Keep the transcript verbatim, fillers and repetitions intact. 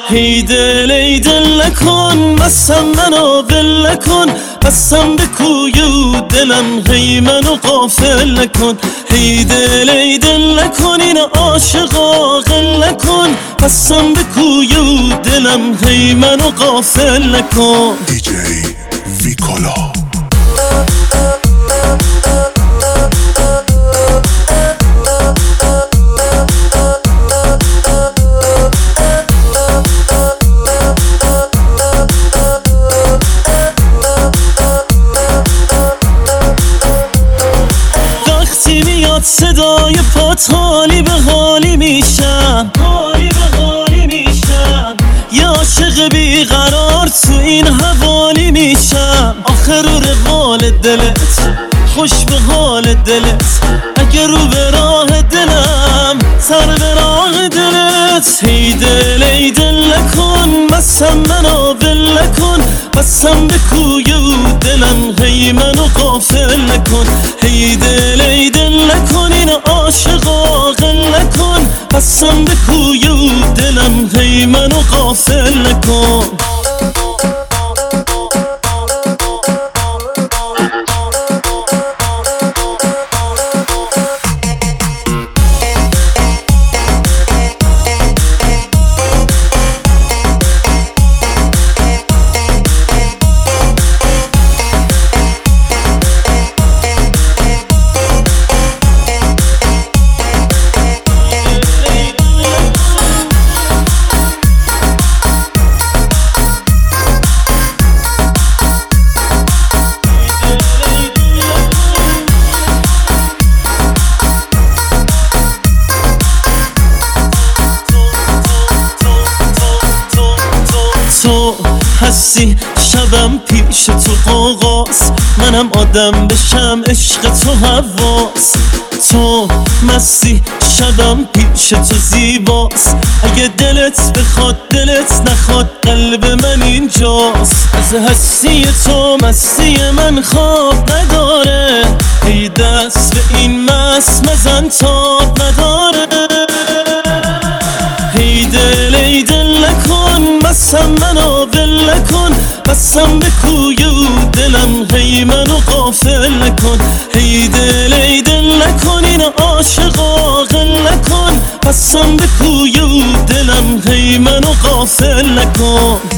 هی دل ای دل نکن، مستم منو ول نکن، بستم به کوی و دلم، هی منو غافل نکن. هی دل ای دل نکن، این عاشقا غل نکن، بستم به کوی و دلم، هی منو غافل نکن. دی جی ویکولا. صدای پات حالی به حالی میشم، حالی به حالی میشم، یه عاشق بیقرار تو این حوالی میشم. آخر رو روال دلت، خوش به حال دلت، اگه رو به راه دلم، سر به راه دلت. هی دل ای دل نکن، مستم منو ول نکن، بستم به کوی و دلم، هی منو غافل نکن. هی دل ای دل نکن، این عاشقا غل نکن، بستم به کوی و دلم، هی منو غافل نکن. تو هستی شبم پیش تو قوقاست، منم آدم بشم عشق تو حواس. تو مستی شبم پیش تو زیباست، اگه دلت بخواد دلت نخواد قلب من اینجاست. از هستی تو مستی من خواب نداره، ای دست به این مست مزن تاب نداره. هی دل ای دل نکن، مستم منو ول نکن، بستم به کوی و دلم، هی منو غافل نکن. هی دل ای دل نکن، این عاشقا غل نکن، بستم به کوی و دلم، هی منو غافل نکن.